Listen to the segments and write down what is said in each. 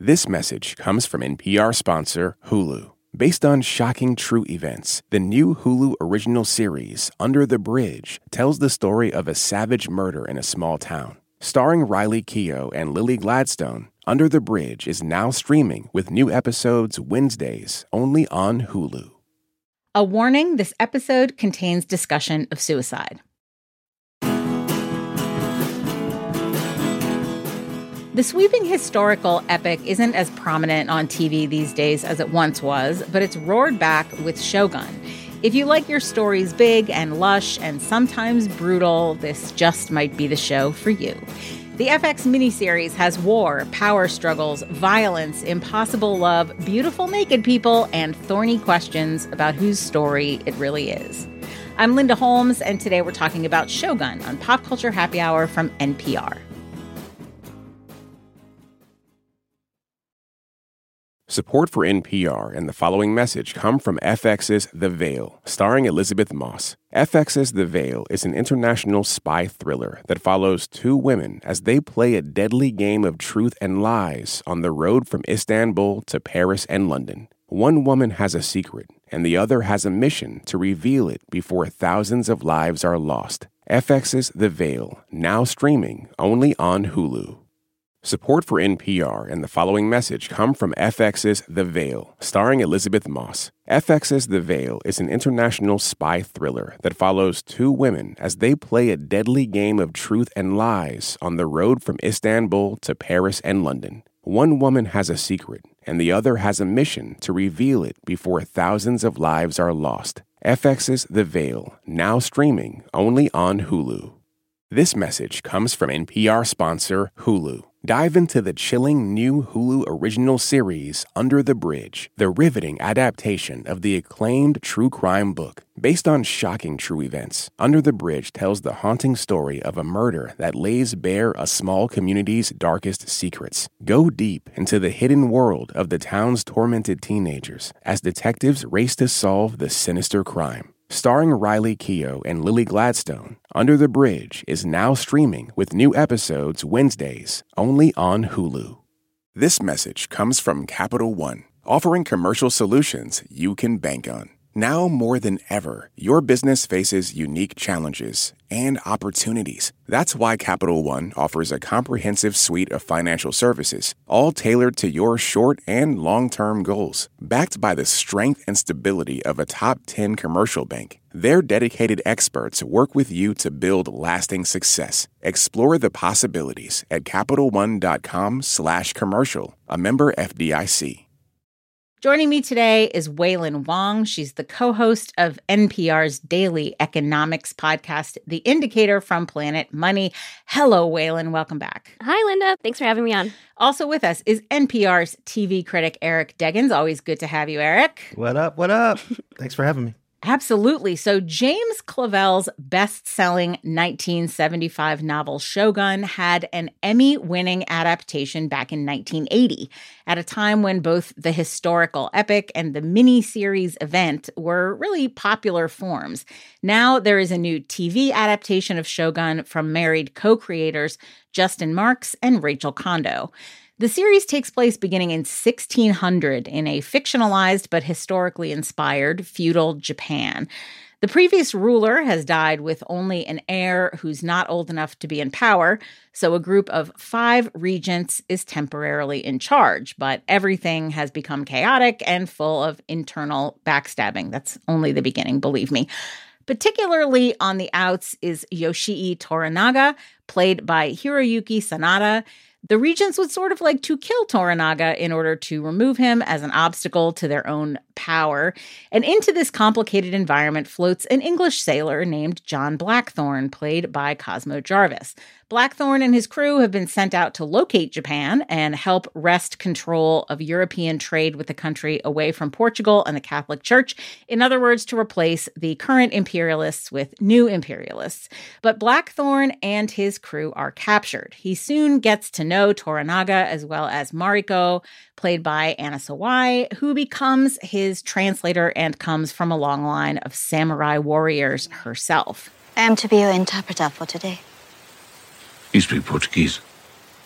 This message comes from NPR sponsor Hulu. Based on shocking true events, the new Hulu original series, Under the Bridge, tells the story of a savage murder in a small town. Starring Riley Keough and Lily Gladstone, Under the Bridge is now streaming with new episodes Wednesdays only on Hulu. A warning, this episode contains discussion of suicide. The sweeping historical epic isn't as prominent on TV these days as it once was, but it's roared back with Shogun. If you like your stories big and lush and sometimes brutal, this just might be the show for you. The FX miniseries has war, power struggles, violence, impossible love, beautiful naked people, and thorny questions about whose story it really is. I'm Linda Holmes, and today we're talking about Shogun on Pop Culture Happy Hour from NPR. Support for NPR and the following message come from FX's The Veil, starring Elizabeth Moss. FX's The Veil is an international spy thriller that follows two women as they play a deadly game of truth and lies on the road from Istanbul to Paris and London. One woman has a secret, and the other has a mission to reveal it before thousands of lives are lost. FX's The Veil, now streaming only on Hulu. Support for NPR and the following message come from FX's The Veil, starring Elizabeth Moss. FX's The Veil is an international spy thriller that follows two women as they play a deadly game of truth and lies on the road from Istanbul to Paris and London. One woman has a secret, and the other has a mission to reveal it before thousands of lives are lost. FX's The Veil, now streaming only on Hulu. This message comes from NPR sponsor Hulu. Dive into the chilling new Hulu original series, Under the Bridge, the riveting adaptation of the acclaimed true crime book. Based on shocking true events, Under the Bridge tells the haunting story of a murder that lays bare a small community's darkest secrets. Go deep into the hidden world of the town's tormented teenagers as detectives race to solve the sinister crime. Starring Riley Keough and Lily Gladstone, Under the Bridge is now streaming with new episodes Wednesdays only on Hulu. This message comes from Capital One, offering commercial solutions you can bank on. Now more than ever, your business faces unique challenges and opportunities. That's why Capital One offers a comprehensive suite of financial services, all tailored to your short and long-term goals. Backed by the strength and stability of a top 10 commercial bank, their dedicated experts work with you to build lasting success. Explore the possibilities at CapitalOne.com/commercial, a member FDIC. Joining me today is Wailin Wong. She's the co-host of NPR's daily economics podcast, The Indicator from Planet Money. Hello, Wailin. Welcome back. Hi, Linda. Thanks for having me on. Also with us is NPR's TV critic, Eric Deggans. Always good to have you, Eric. What up? What up? Thanks for having me. Absolutely. So James Clavell's best-selling 1975 novel Shogun had an Emmy-winning adaptation back in 1980, at a time when both the historical epic and the mini-series event were really popular forms. Now there is a new TV adaptation of Shogun from married co-creators Justin Marks and Rachel Kondo. The series takes place beginning in 1600 in a fictionalized but historically inspired feudal Japan. The previous ruler has died with only an heir who's not old enough to be in power, so a group of 5 regents is temporarily in charge, but everything has become chaotic and full of internal backstabbing. That's only the beginning, believe me. Particularly on the outs is Yoshii Toranaga, played by Hiroyuki Sanada. The regents would sort of like to kill Toranaga in order to remove him as an obstacle to their own power. And into this complicated environment floats an English sailor named John Blackthorne, played by Cosmo Jarvis. Blackthorne and his crew have been sent out to locate Japan and help wrest control of European trade with the country away from Portugal and the Catholic Church. In other words, to replace the current imperialists with new imperialists. But Blackthorne and his crew are captured. He soon gets to know Toranaga as well as Mariko, played by Anna Sawai, who becomes his translator and comes from a long line of samurai warriors herself. I am to be your interpreter for today. You speak Portuguese?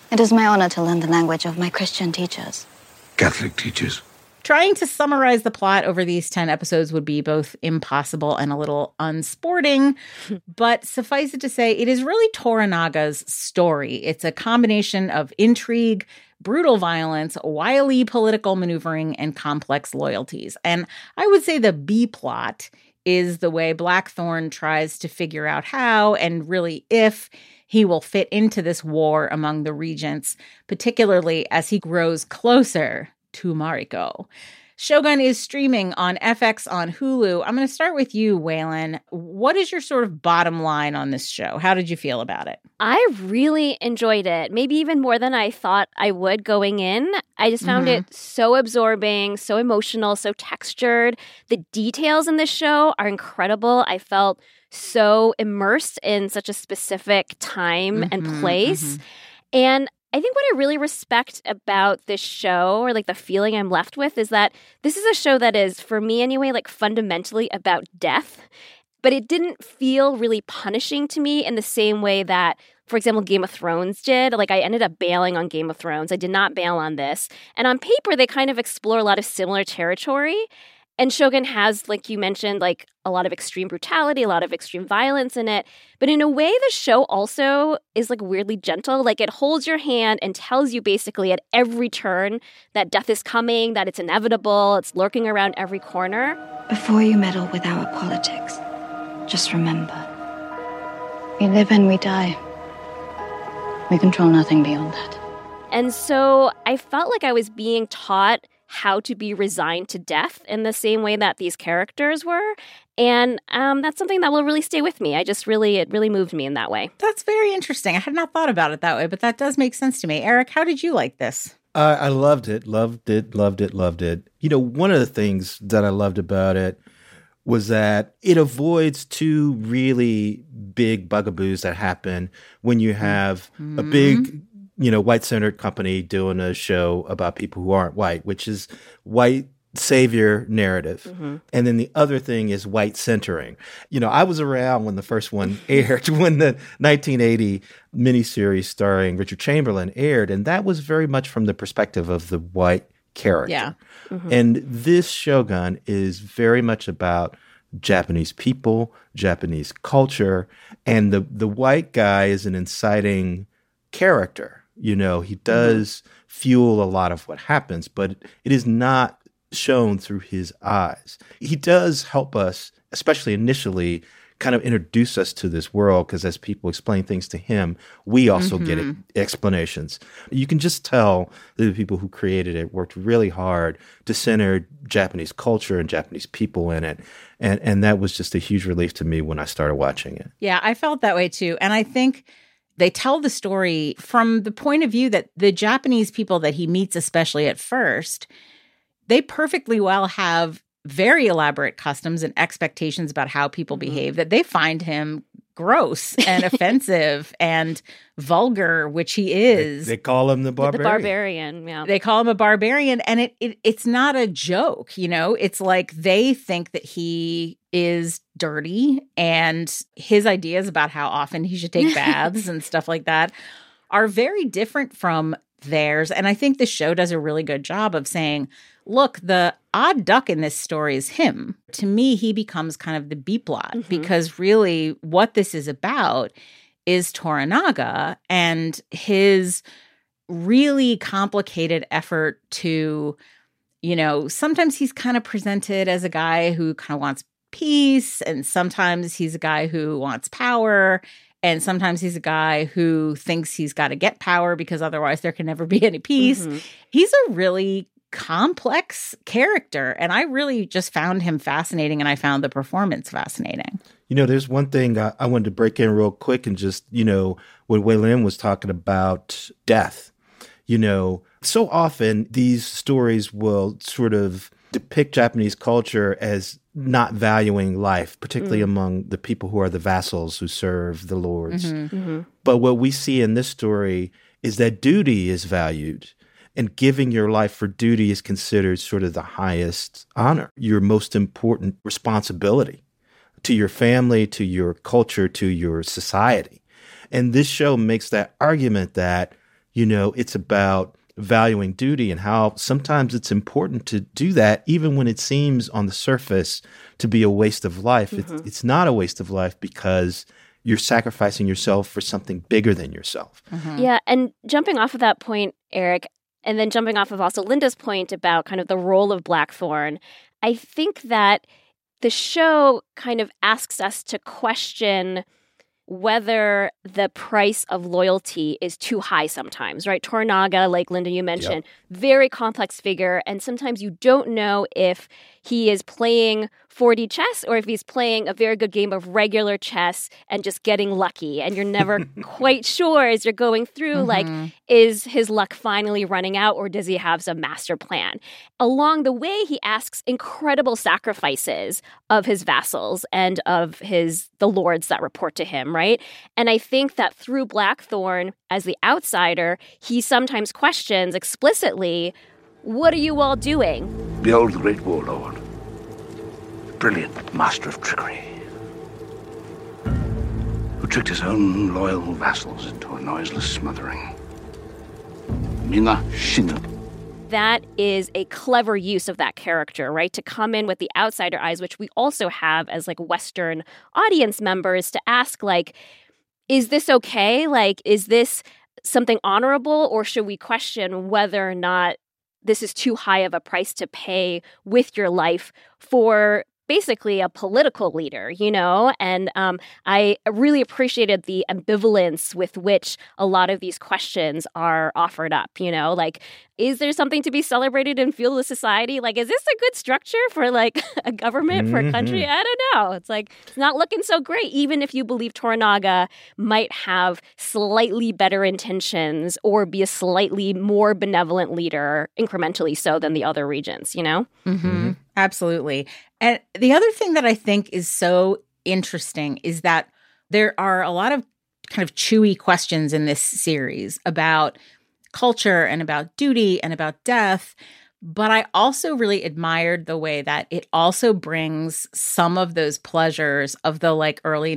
It is my honor to learn the language of my Christian teachers. Catholic teachers. Trying to summarize the plot over these 10 episodes would be both impossible and a little unsporting, but suffice it to say, it is really Toranaga's story. It's a combination of intrigue, brutal violence, wily political maneuvering, and complex loyalties. And I would say the B plot is the way Blackthorn tries to figure out how and really if he will fit into this war among the regents, particularly as he grows closer to Mariko. Shogun is streaming on FX on Hulu. I'm going to start with you, Waylon. What is your sort of bottom line on this show? How did you feel about it? I really enjoyed it, maybe even more than I thought I would going in. I just found it so absorbing, so emotional, so textured. The details in this show are incredible. I felt so immersed in such a specific time and place. And I think what I really respect about this show, or like the feeling I'm left with, is that this is a show that is, for me anyway, like fundamentally about death. But it didn't feel really punishing to me in the same way that, for example, Game of Thrones did. Like, I ended up bailing on Game of Thrones. I did not bail on this. And on paper, they kind of explore a lot of similar territory. And Shogun has, like you mentioned, like a lot of extreme brutality, a lot of extreme violence in it. But in a way, the show also is like weirdly gentle. Like, it holds your hand and tells you basically at every turn that death is coming, that it's inevitable, it's lurking around every corner. Before you meddle with our politics, just remember, we live and we die. We control nothing beyond that. And so I felt like I was being taught how to be resigned to death in the same way that these characters were. And that's something that will really stay with me. It really moved me in that way. That's very interesting. I had not thought about it that way, but that does make sense to me. Eric, how did you like this? I loved it. You know, one of the things that I loved about it was that it avoids two really big bugaboos that happen when you have a big, white-centered company doing a show about people who aren't white, which is white savior narrative. And then the other thing is white centering. You know, I was around when the first one aired, when the 1980 miniseries starring Richard Chamberlain aired, and that was very much from the perspective of the white character. Yeah. And this Shogun is very much about Japanese people, Japanese culture, and the white guy is an inciting character. You know, he does fuel a lot of what happens, but it is not shown through his eyes. He does help us, especially initially, kind of introduce us to this world, because as people explain things to him, we also get explanations. You can just tell that the people who created it worked really hard to center Japanese culture and Japanese people in it. And that was just a huge relief to me when I started watching it. Yeah, I felt that way too. And I think they tell the story from the point of view that the Japanese people that he meets, especially at first, they perfectly well have very elaborate customs and expectations about how people behave, that they find him gross and offensive and vulgar, which he is. They call him the barbarian. The barbarian, yeah. They call him a barbarian, and it's not a joke, you know? It's like they think that he is dirty, and his ideas about how often he should take baths and stuff like that are very different from theirs. And I think the show does a really good job of saying, look, the odd duck in this story is him. To me, he becomes kind of the B-plot, because really what this is about is Toranaga and his really complicated effort to, you know, sometimes he's kind of presented as a guy who kind of wants peace, and sometimes he's a guy who wants power, and sometimes he's a guy who thinks he's got to get power because otherwise there can never be any peace. He's a really complex character, and I really just found him fascinating, and I found the performance fascinating. You know, there's one thing I wanted to break in real quick and just, you know, when Waylon was talking about death, you know, so often these stories will sort of depict Japanese culture as not valuing life, particularly among the people who are the vassals who serve the lords. But what we see in this story is that duty is valued, and giving your life for duty is considered sort of the highest honor, your most important responsibility to your family, to your culture, to your society. And this show makes that argument that, It's about valuing duty and how sometimes it's important to do that, even when it seems on the surface to be a waste of life. It's not a waste of life because you're sacrificing yourself for something bigger than yourself. Yeah, and jumping off of that point, Eric, and then jumping off of also Linda's point about kind of the role of Blackthorn, I think that the show kind of asks us to question whether the price of loyalty is too high sometimes, right? Toranaga, like Linda, you mentioned, very complex figure. And sometimes you don't know if he is playing 4D chess or if he's playing a very good game of regular chess and just getting lucky. And you're never quite sure as you're going through, like, is his luck finally running out or does he have some master plan? Along the way, he asks incredible sacrifices of his vassals and of the lords that report to him, right? And I think that through Blackthorn, as the outsider, he sometimes questions explicitly, what are you all doing? Behold the great warlord, brilliant master of trickery, who tricked his own loyal vassals into a noiseless smothering. Mina Shinu. That is a clever use of that character, right? To come in with the outsider eyes, which we also have as like Western audience members, to ask like, is this okay? Like, is this something honorable, or should we question whether or not this is too high of a price to pay with your life for basically a political leader, And I really appreciated the ambivalence with which a lot of these questions are offered up, Like, is there something to be celebrated in feudalist society? Like, is this a good structure for, like, a government for a country? I don't know. It's like, it's not looking so great, even if you believe Toranaga might have slightly better intentions or be a slightly more benevolent leader, incrementally so, than the other regents, Absolutely. And the other thing that I think is so interesting is that there are a lot of kind of chewy questions in this series about culture and about duty and about death. But I also really admired the way that it also brings some of those pleasures of the like early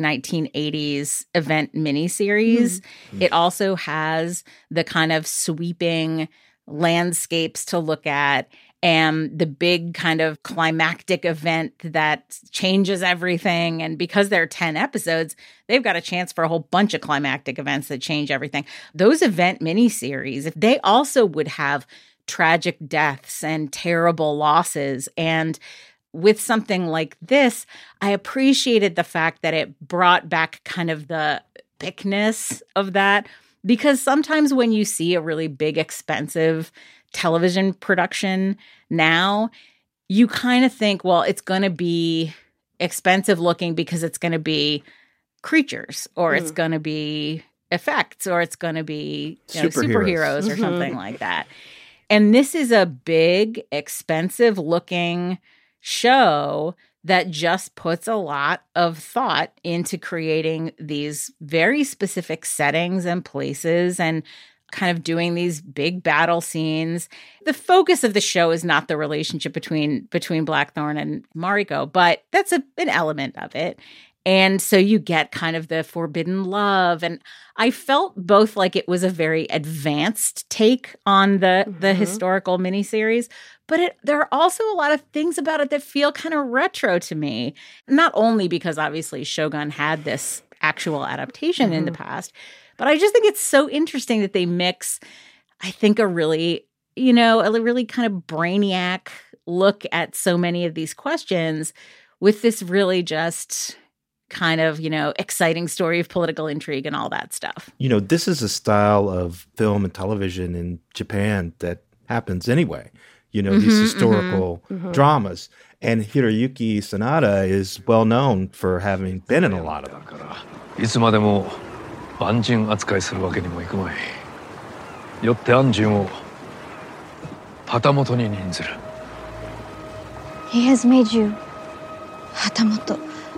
1980s event miniseries. It also has the kind of sweeping landscapes to look at and the big kind of climactic event that changes everything. And because there are 10 episodes, they've got a chance for a whole bunch of climactic events that change everything. Those event miniseries, if they also would have tragic deaths and terrible losses, and with something like this, I appreciated the fact that it brought back kind of the epicness of that, because sometimes when you see a really big, expensive television production now, you kind of think, well, it's going to be expensive looking because it's going to be creatures, or it's going to be effects, or it's going to be superheroes or something like that. And this is a big, expensive looking show that just puts a lot of thought into creating these very specific settings and places and kind of doing these big battle scenes. The focus of the show is not the relationship between Blackthorn and Mariko, but that's an element of it. And so you get kind of the forbidden love. And I felt both like it was a very advanced take on the historical miniseries, but there are also a lot of things about it that feel kind of retro to me. Not only because obviously Shogun had this actual adaptation in the past, but I just think it's so interesting that they mix, I think, a really kind of brainiac look at so many of these questions with this really just kind of, exciting story of political intrigue and all that stuff. This is a style of film and television in Japan that happens anyway. These historical dramas. And Hiroyuki Sanada is well known for having been in a lot of them. いつまでも万人扱いするわけにもいくまい。よって安住を旗本に任ずる。 He has made you Hatamoto,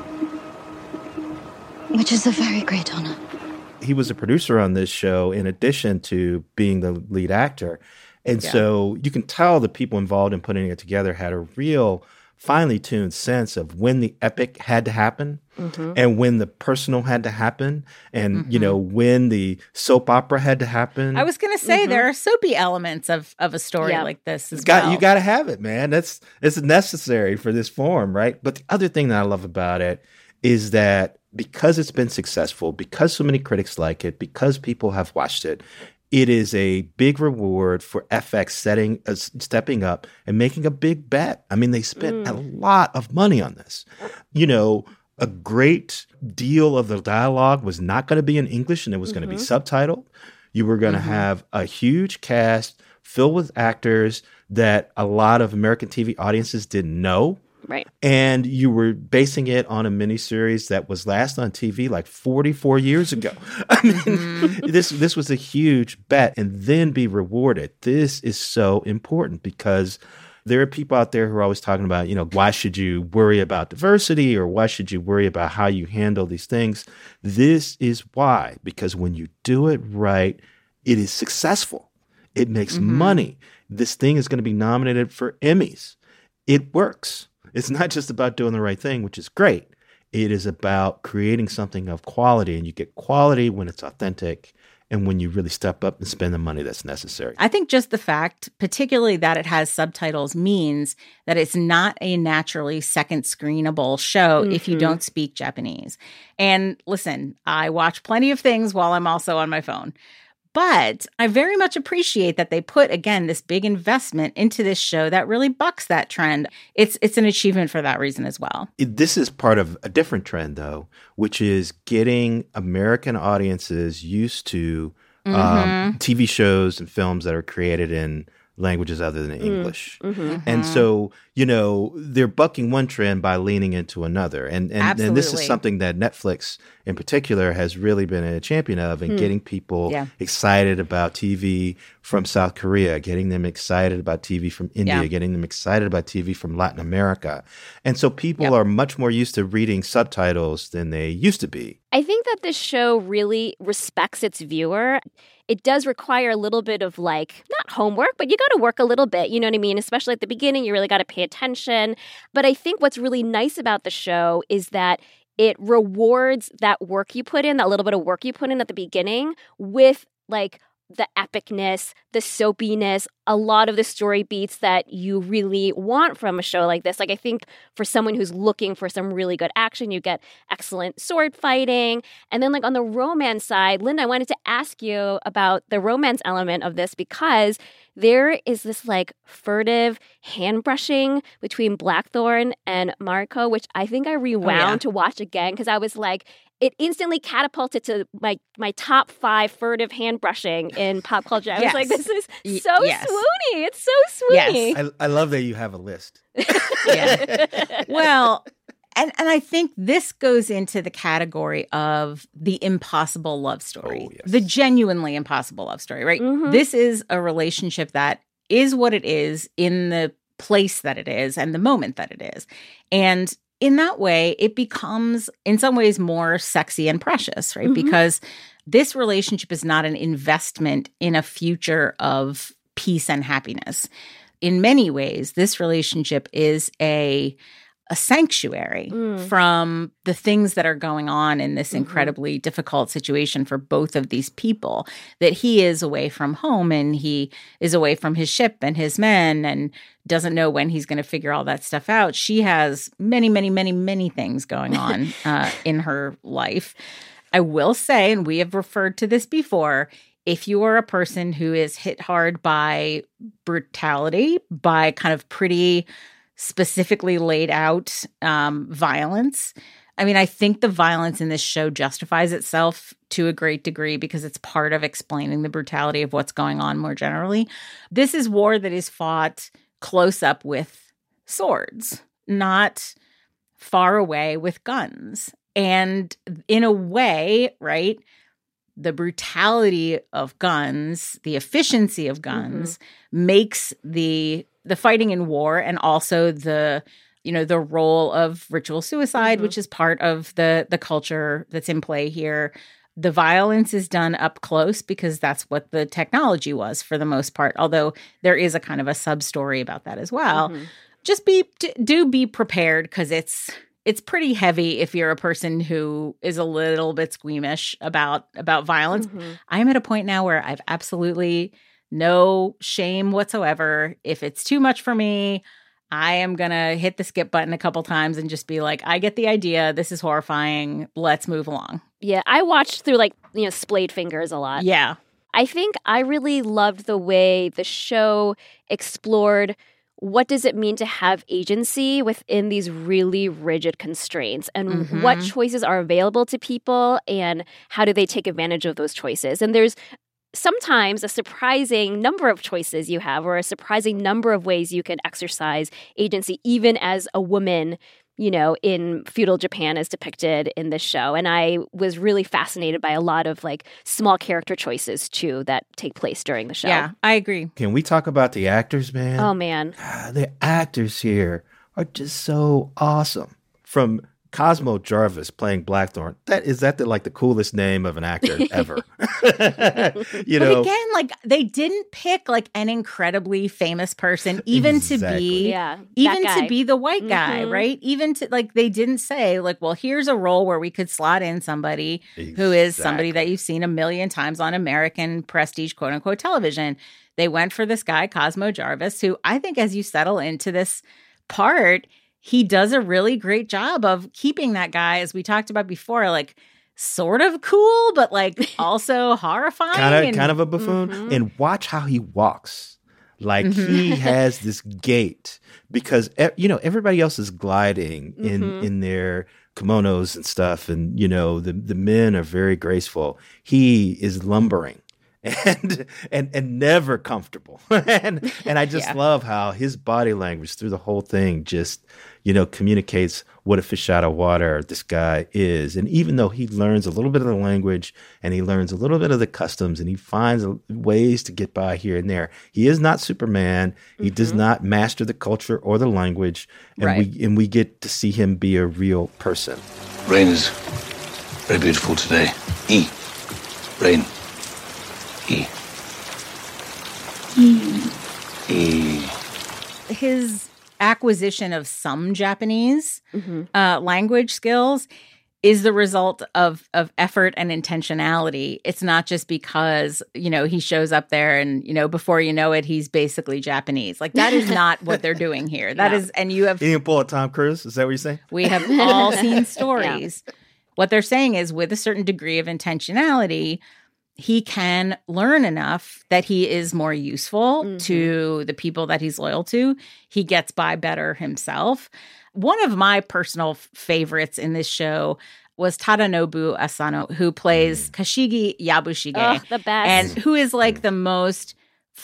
which is a very great honor. He was a producer on this show in addition to being the lead actor. And so you can tell the people involved in putting it together had a real finely tuned sense of when the epic had to happen And when the personal had to happen, and when the soap opera had to happen. I was going to say there are soapy elements of a story like this as well. You got to have it, man. It's necessary for this form, right? But the other thing that I love about it is that because it's been successful, because so many critics like it, because people have watched it, it is a big reward for FX stepping up and making a big bet. I mean, they spent a lot of money on this. A great deal of the dialogue was not going to be in English and it was going to be subtitled. You were going to have a huge cast filled with actors that a lot of American TV audiences didn't know. Right. And you were basing it on a miniseries that was last on TV like 44 years ago. I mean, this was a huge bet and then be rewarded. This is so important because there are people out there who are always talking about, why should you worry about diversity or why should you worry about how you handle these things? This is why, because when you do it right, it is successful. It makes money. This thing is going to be nominated for Emmys. It works. It's not just about doing the right thing, which is great. It is about creating something of quality, and you get quality when it's authentic and when you really step up and spend the money that's necessary. I think just the fact, particularly that it has subtitles, means that it's not a naturally second screenable show if you don't speak Japanese. And listen, I watch plenty of things while I'm also on my phone. But I very much appreciate that they put, again, this big investment into this show that really bucks that trend. It's an achievement for that reason as well. This is part of a different trend, though, which is getting American audiences used to TV shows and films that are created in languages other than English. And so, they're bucking one trend by leaning into another. And this is something that Netflix in particular has really been a champion of in getting people excited about TV from South Korea, getting them excited about TV from India, getting them excited about TV from Latin America. And so people are much more used to reading subtitles than they used to be. I think that this show really respects its viewer. It does require a little bit of not homework, but you got to work a little bit. You know what I mean? Especially at the beginning, you really got to pay attention. But I think what's really nice about the show is that it rewards that work you put in, that little bit of work you put in at the beginning with the epicness, the soapiness, a lot of the story beats that you really want from a show like this. I think for someone who's looking for some really good action, you get excellent sword fighting. And then on the romance side, Linda, I wanted to ask you about the romance element of this because there is this furtive hand brushing between Blackthorn and Mariko, which I think I rewound to watch again because I was it instantly catapulted to my top 5 furtive hand brushing in pop culture. I was like, this is so swoony. It's so swoony. Yes. I love that you have a list. Well, and I think this goes into the category of the impossible love story, the genuinely impossible love story, right? This is a relationship that is what it is in the place that it is and the moment that it is. And in that way, it becomes, in some ways, more sexy and precious, right? Because this relationship is not an investment in a future of peace and happiness. In many ways, this relationship is a sanctuary from the things that are going on in this incredibly difficult situation for both of these people, that he is away from home and he is away from his ship and his men and doesn't know when he's going to figure all that stuff out. She has many, many, many, many things going on in her life. I will say, and we have referred to this before, if you are a person who is hit hard by brutality, by kind of pretty specifically laid out violence. I mean, I think the violence in this show justifies itself to a great degree because it's part of explaining the brutality of what's going on more generally. This is war that is fought close up with swords, not far away with guns. And in a way, right, the brutality of guns, the efficiency of guns makes the fighting in war and also the role of ritual suicide, which is part of the culture that's in play here. The violence is done up close because that's what the technology was for the most part, although there is a kind of a sub-story about that as well. Just be prepared because it's pretty heavy if you're a person who is a little bit squeamish about violence. I'm at a point now where I've absolutely no shame whatsoever. If it's too much for me, I am going to hit the skip button a couple times and just be like, I get the idea. This is horrifying. Let's move along. Yeah, I watched through splayed fingers a lot. Yeah. I think I really loved the way the show explored what does it mean to have agency within these really rigid constraints and what choices are available to people and how do they take advantage of those choices. And there's sometimes a surprising number of choices you have or a surprising number of ways you can exercise agency, even as a woman, in feudal Japan as depicted in this show. And I was really fascinated by a lot of small character choices too that take place during the show. Yeah, I agree. Can we talk about the actors, man? Oh, man. The actors here are just so awesome. From Cosmo Jarvis playing Blackthorn. Is that the coolest name of an actor ever? But again, they didn't pick an incredibly famous person, even to be the white guy, right? Even to they didn't say well, here's a role where we could slot in somebody who is somebody that you've seen a million times on American prestige quote unquote television. They went for this guy, Cosmo Jarvis, who I think as you settle into this part, he does a really great job of keeping that guy, as we talked about before, sort of cool, but also horrifying. Kind of a buffoon. And watch how he walks. He has this gait because, everybody else is gliding in their kimonos and stuff. And, the men are very graceful. He is lumbering. And never comfortable. and I just love how his body language through the whole thing just, communicates what a fish out of water this guy is. And even though he learns a little bit of the language and he learns a little bit of the customs and he finds ways to get by here and there, he is not Superman. He does not master the culture or the language. And we get to see him be a real person. Rain is very beautiful today. Rain. His acquisition of some Japanese language skills is the result of effort and intentionality. It's not just because, he shows up there and, before you know it, he's basically Japanese. That is not what they're doing here. That is, and you have... He didn't pull a Tom Cruise? Is that what you're saying? We have all seen stories. Yeah. What they're saying is with a certain degree of intentionality, he can learn enough that he is more useful to the people that he's loyal to. He gets by better himself. One of my personal favorites in this show was Tadanobu Asano, who plays Kashigi Yabushige. Oh, the best. And who is the most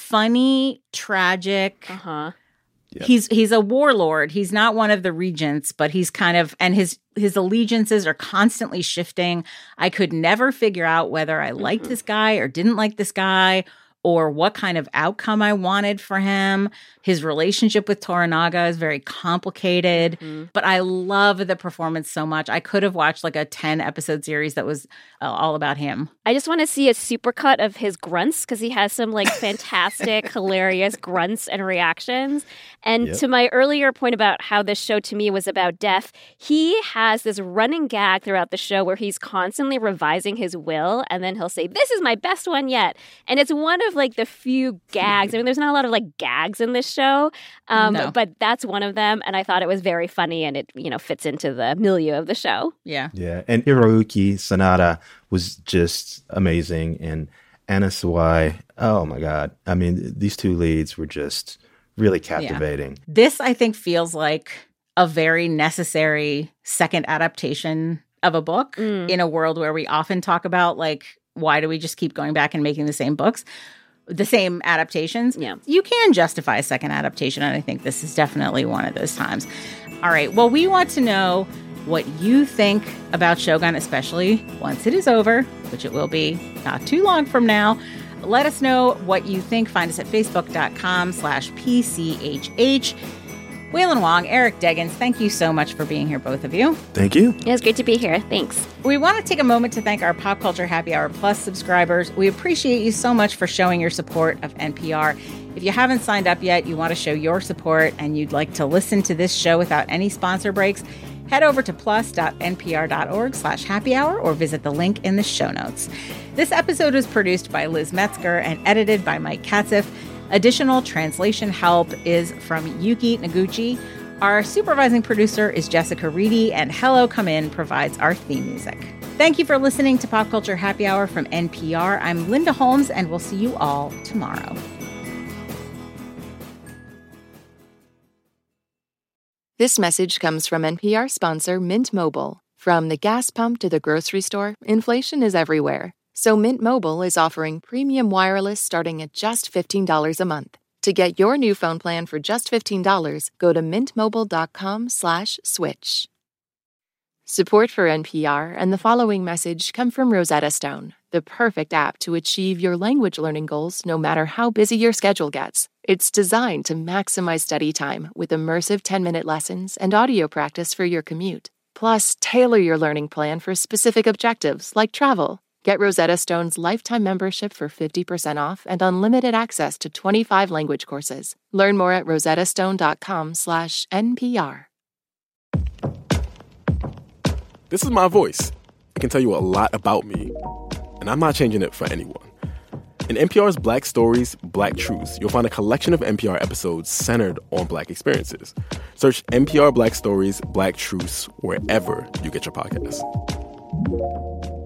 funny, tragic... Yep. He's a warlord. He's not one of the regents, but he's kind of, and his allegiances are constantly shifting. I could never figure out whether I liked this guy or didn't like this guy or what kind of outcome I wanted for him. His relationship with Toranaga is very complicated, but I love the performance so much. I could have watched a 10-episode series that was all about him. I just want to see a supercut of his grunts because he has some fantastic, hilarious grunts and reactions. And to my earlier point about how this show to me was about death, he has this running gag throughout the show where he's constantly revising his will, and then he'll say, "This is my best one yet." And it's one of the few gags. I mean, there's not a lot of gags in this show, no. But that's one of them. And I thought it was very funny, and it fits into the milieu of the show. Yeah. And Hiroyuki Sanada was just amazing, and Anna Sawai. Oh my God! I mean, these two leads were just really captivating. Yeah. This, I think, feels like a very necessary second adaptation of a book in a world where we often talk about why do we just keep going back and making the same books? The same adaptations. Yeah. You can justify a second adaptation, and I think this is definitely one of those times. All right. Well, we want to know what you think about Shogun, especially once it is over, which it will be not too long from now. Let us know what you think. Find us at facebook.com/PCHH. Waylon Wong, Eric Deggans, thank you so much for being here, both of you. Thank you. It was great to be here. Thanks. We want to take a moment to thank our Pop Culture Happy Hour Plus subscribers. We appreciate you so much for showing your support of NPR. If you haven't signed up yet, you want to show your support, and you'd like to listen to this show without any sponsor breaks, head over to plus.npr.org/happy hour or visit the link in the show notes. This episode was produced by Liz Metzger and edited by Mike Katzif. Additional translation help is from Yuki Noguchi. Our supervising producer is Jessica Reedy, and Hello Come In provides our theme music. Thank you for listening to Pop Culture Happy Hour from NPR. I'm Linda Holmes, and we'll see you all tomorrow. This message comes from NPR sponsor Mint Mobile. From the gas pump to the grocery store, inflation is everywhere. So Mint Mobile is offering premium wireless starting at just $15 a month. To get your new phone plan for just $15, go to mintmobile.com/switch. Support for NPR and the following message come from Rosetta Stone, the perfect app to achieve your language learning goals no matter how busy your schedule gets. It's designed to maximize study time with immersive 10-minute lessons and audio practice for your commute. Plus, tailor your learning plan for specific objectives like travel. Get Rosetta Stone's lifetime membership for 50% off and unlimited access to 25 language courses. Learn more at rosettastone.com/NPR. This is my voice. It can tell you a lot about me, and I'm not changing it for anyone. In NPR's Black Stories, Black Truths, you'll find a collection of NPR episodes centered on Black experiences. Search NPR Black Stories, Black Truths wherever you get your podcasts.